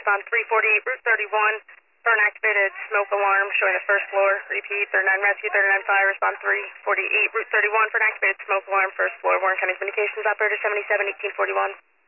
respond 348 Route 31 for an activated smoke alarm showing the first floor. Repeat, 39 Rescue, 39 Fire, respond 348 Route 31 for an activated smoke alarm, first floor. Warren County Communications, operator 77 1841.